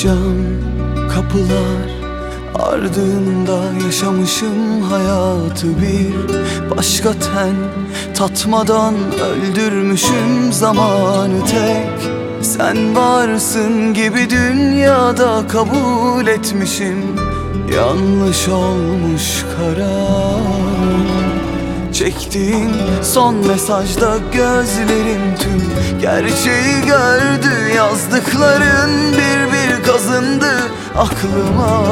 Cam kapılar ardında yaşamışım hayatı bir başka ten tatmadan öldürmüşüm zamanı tek. Sen varsın gibi dünyada kabul etmişim, yanlış olmuş karar. Çektiğin son mesajda gözlerim tüm gerçeği gördü. Yazdıkların bir bir kazındı aklıma.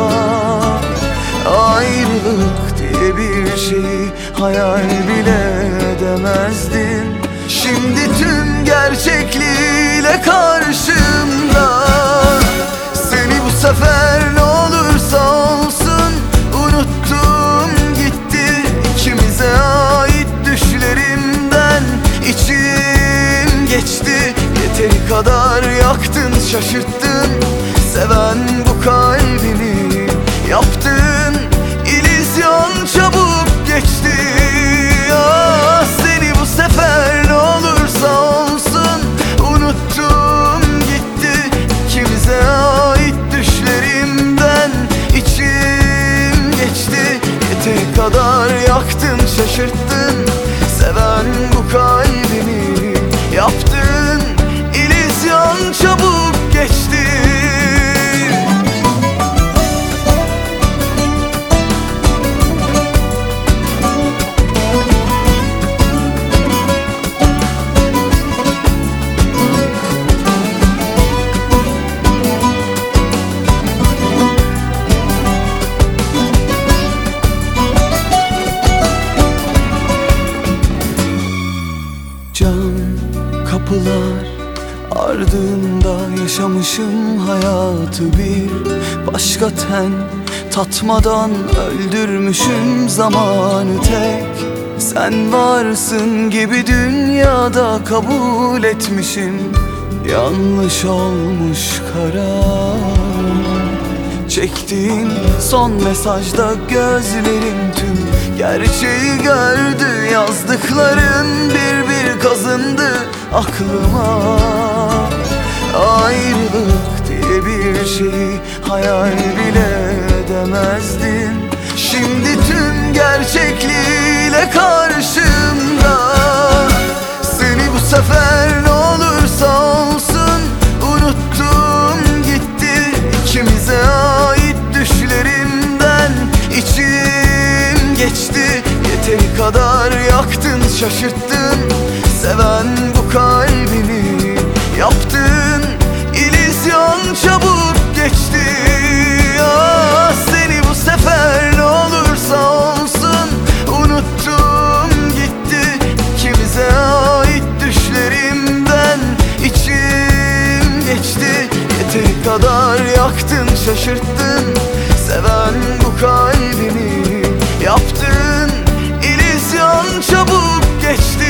Ayrılık diye bir şeyi hayal bile edemezdin. Şimdi tüm gerçekliğiyle karşımda. Seni bu sefer ne olursa olsun unuttum gitti. İkimize ait düşlerimden içim geçti. Yeteri kadar yaktın, şaşırttın. Seven bu kalbimi yaptın. İllüzyon çabuk geçti. Ah, seni bu sefer ne olursa olsun unuttum gitti. İkimize ait düşlerimden içim geçti. Yeteri kadar yaktın, şaşırttın. Seven bu kalbimi yaptın. İllüzyon çabuk geçti. Cam kapılar ardında yaşamışım hayatı bir başka ten tatmadan öldürmüşüm zamanı tek. Sen varsın gibi dünyada kabul etmişim, yanlış olmuş karar. Çektiğin son mesajda gözlerim tüm gerçeği gördü. Yazdıkların bir bir kazındı aklıma. Ayrılık diye bir şeyi hayal bile edemezdin. Şimdi tüm gerçekliğiyle karşımda. Seni bu sefer ne olursa olsun unuttum gitti. İkimize ait düşlerimden içim geçti. Yeteri kadar yaktın, şaşırttın. Seven bu kalbimi yaptın. İllüzyon çabuk geçti. Ah, seni bu sefer ne olursa olsun unuttum gitti. İkimize ait düşlerimden içim geçti. Yeteri kadar yaktın, şaşırttın. Seven bu kalbimi yaptın. İllüzyon çabuk geçti.